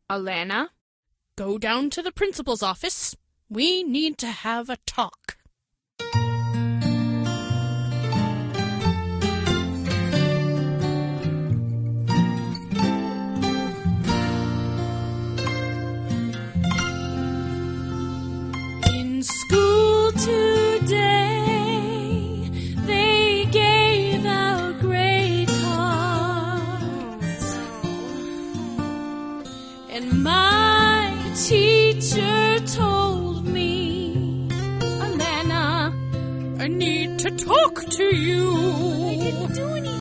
Alana, go down to the principal's office. We need to have a talk. In school today, they gave out grade cards, and my teacher told me, Alana, I need to talk to you.